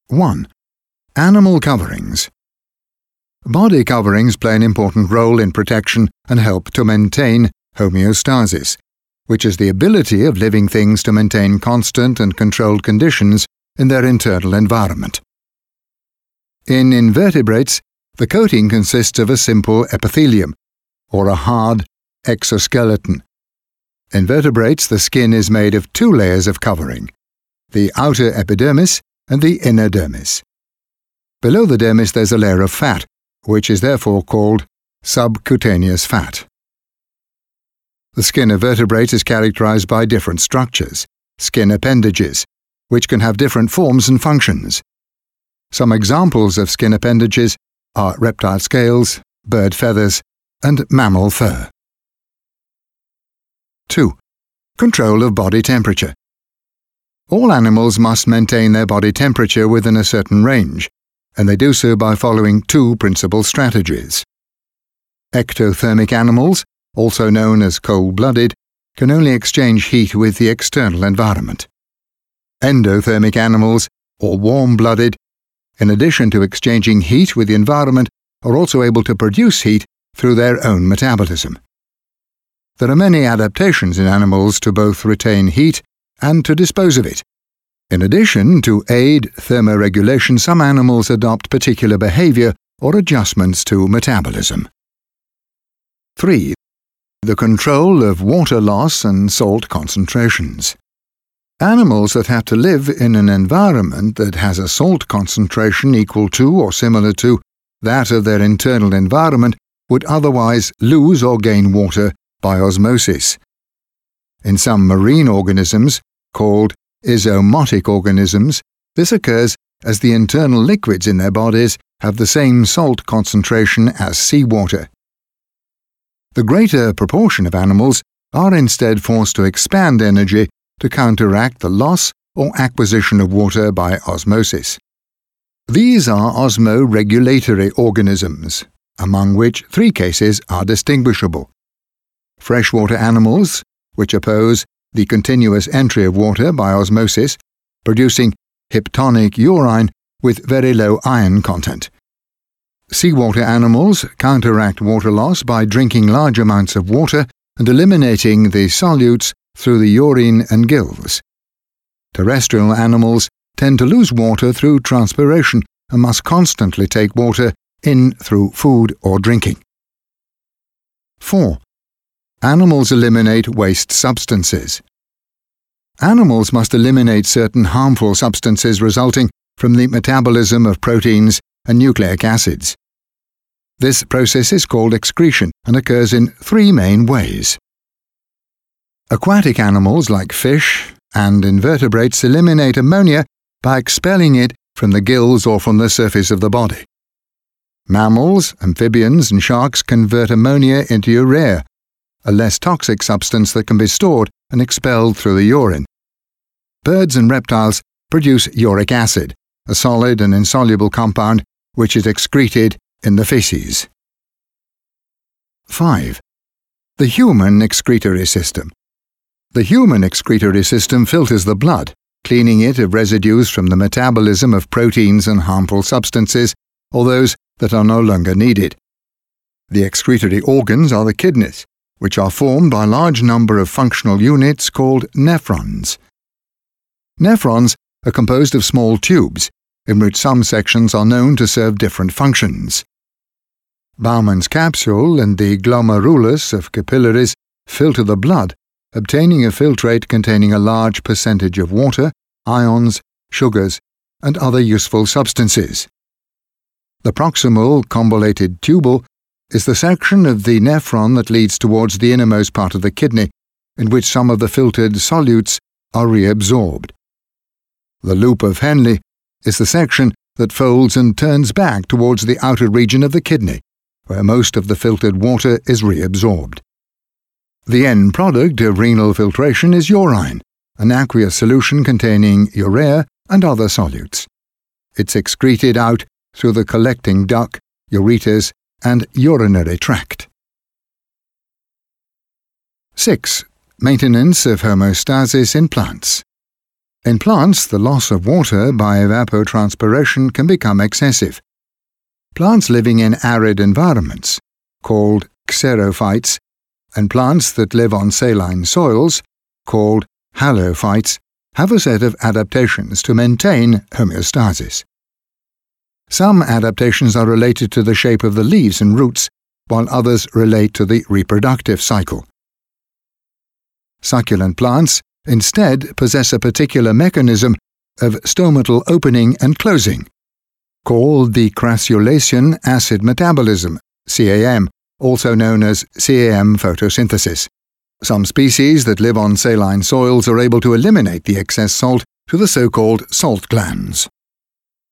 1. Animal coverings. Body coverings play an important role in protection and help to maintain homeostasis, which is the ability of living things to maintain constant and controlled conditions in their internal environment. In invertebrates, the coating consists of a simple epithelium, or a hard exoskeleton. In vertebrates, the skin is made of 2 layers of covering, the outer epidermis and the inner dermis. Below the dermis there's a layer of fat, which is therefore called subcutaneous fat. The skin of vertebrates is characterized by different structures, skin appendages, which can have different forms and functions. Some examples of skin appendages are reptile scales, bird feathers, and mammal fur. 2. Control of body temperature. All animals must maintain their body temperature within a certain range, and they do so by following 2 principal strategies. Ectothermic animals, also known as cold-blooded, can only exchange heat with the external environment. Endothermic animals, or warm-blooded, in addition to exchanging heat with the environment, are also able to produce heat through their own metabolism. There are many adaptations in animals to both retain heat and to dispose of it. In addition, to aid thermoregulation, some animals adopt particular behavior or adjustments to metabolism. 3. The control of water loss and salt concentrations. Animals that have to live in an environment that has a salt concentration equal to or similar to that of their internal environment would otherwise lose or gain water by osmosis. In some marine organisms, called isomotic organisms, this occurs as the internal liquids in their bodies have the same salt concentration as seawater. The greater proportion of animals are instead forced to expand energy to counteract the loss or acquisition of water by osmosis. These are osmoregulatory organisms, among which 3 cases are distinguishable. Freshwater animals, which oppose the continuous entry of water by osmosis, producing hyptonic urine with very low iron content. Seawater animals counteract water loss by drinking large amounts of water and eliminating the solutes through the urine and gills. Terrestrial animals tend to lose water through transpiration and must constantly take water in through food or drinking. 4. Animals eliminate waste substances. Animals must eliminate certain harmful substances resulting from the metabolism of proteins and nucleic acids. This process is called excretion and occurs in 3 main ways. Aquatic animals like fish and invertebrates eliminate ammonia by expelling it from the gills or from the surface of the body. Mammals, amphibians, and sharks convert ammonia into urea, a less toxic substance that can be stored and expelled through the urine. Birds and reptiles produce uric acid, a solid and insoluble compound which is excreted in the feces. 5. The human excretory system. The human excretory system filters the blood, cleaning it of residues from the metabolism of proteins and harmful substances, or those that are no longer needed. The excretory organs are the kidneys, which are formed by a large number of functional units called nephrons. Nephrons are composed of small tubes, in which some sections are known to serve different functions. Bowman's capsule and the glomerulus of capillaries filter the blood, obtaining a filtrate containing a large percentage of water, ions, sugars, and other useful substances. The proximal convoluted tubule is the section of the nephron that leads towards the innermost part of the kidney, in which some of the filtered solutes are reabsorbed. The loop of Henle is the section that folds and turns back towards the outer region of the kidney, where most of the filtered water is reabsorbed. The end product of renal filtration is urine, an aqueous solution containing urea and other solutes. It's excreted out through the collecting duct, ureters, and urinary tract. 6. Maintenance of homeostasis in plants. In plants, the loss of water by evapotranspiration can become excessive. Plants living in arid environments, called xerophytes, and plants that live on saline soils, called halophytes, have a set of adaptations to maintain homeostasis. Some adaptations are related to the shape of the leaves and roots, while others relate to the reproductive cycle. Succulent plants instead possess a particular mechanism of stomatal opening and closing, called the crassulacean acid metabolism, CAM, also known as CAM photosynthesis. Some species that live on saline soils are able to eliminate the excess salt to the so-called salt glands.